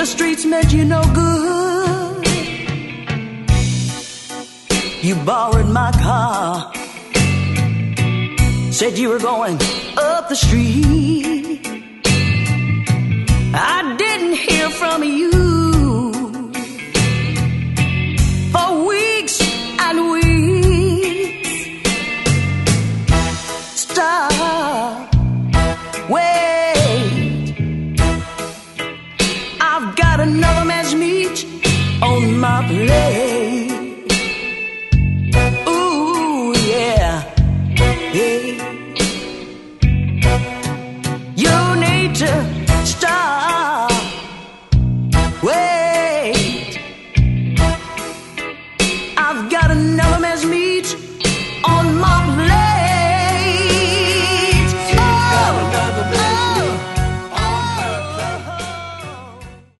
the streets meant you no good. You borrowed my car, said you were going up the street. I didn't hear from you